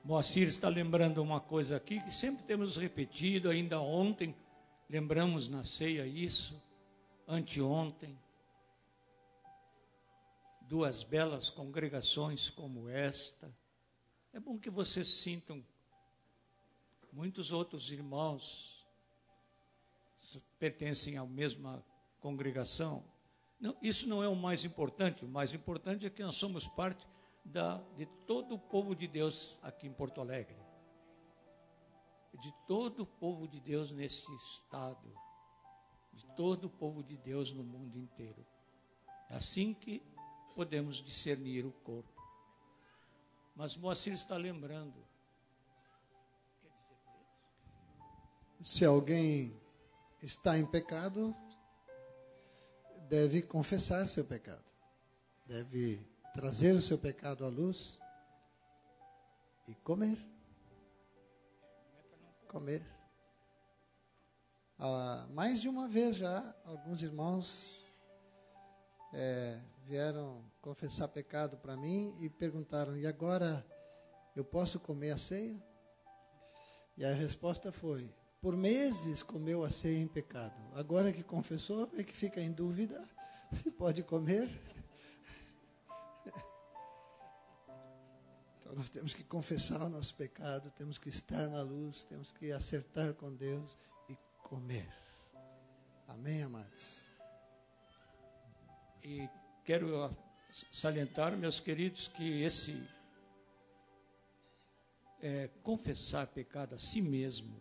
Moacir está lembrando uma coisa aqui que sempre temos repetido, ainda ontem, lembramos na ceia isso, anteontem. Duas belas congregações como esta. É bom que vocês sintam, muitos outros irmãos pertencem à mesma congregação. Não, isso não é o mais importante é que nós somos parte de todo o povo de Deus aqui em Porto Alegre, de todo o povo de Deus nesse estado, de todo o povo de Deus no mundo inteiro. É assim que podemos discernir o corpo. Mas Moacir está lembrando. Se alguém está em pecado, deve confessar seu pecado. Deve trazer o seu pecado à luz e comer. Comer. Mais de uma vez já, alguns irmãos vieram confessar pecado para mim e perguntaram: e agora eu posso comer a ceia? E a resposta foi: por meses comeu a ceia em pecado. Agora que confessou, é que fica em dúvida se pode comer. Então nós temos que confessar o nosso pecado, temos que estar na luz, temos que acertar com Deus e comer. Amém, amados? E quero salientar, meus queridos, que esse confessar pecado a si mesmo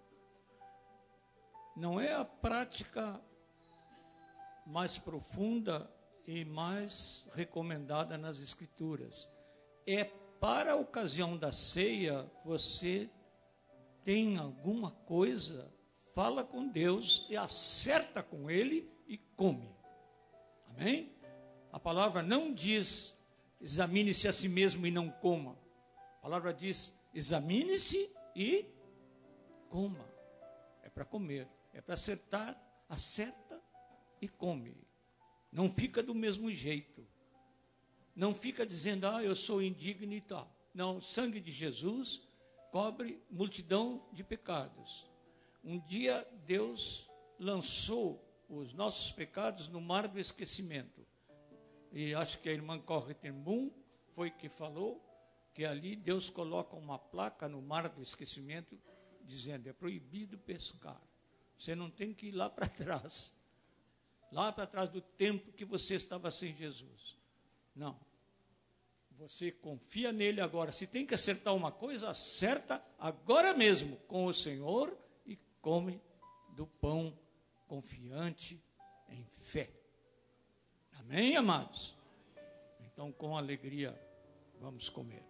não é a prática mais profunda e mais recomendada nas Escrituras. É para a ocasião da ceia, você tem alguma coisa, fala com Deus e acerta com Ele e come. Amém? A palavra não diz examine-se a si mesmo e não coma. A palavra diz examine-se e coma. É para comer, é para acertar, acerta e come. Não fica do mesmo jeito. Não fica dizendo, eu sou indigno e tal. Não, o sangue de Jesus cobre multidão de pecados. Um dia Deus lançou os nossos pecados no mar do esquecimento. E acho que a irmã Corre Tembum foi que falou que ali Deus coloca uma placa no mar do esquecimento dizendo, é proibido pescar. Você não tem que ir lá para trás do tempo que você estava sem Jesus. Não. Você confia nele agora. Se tem que acertar uma coisa, acerta agora mesmo com o Senhor e come do pão confiante em fé. Amém, amados? Então, com alegria, vamos comer.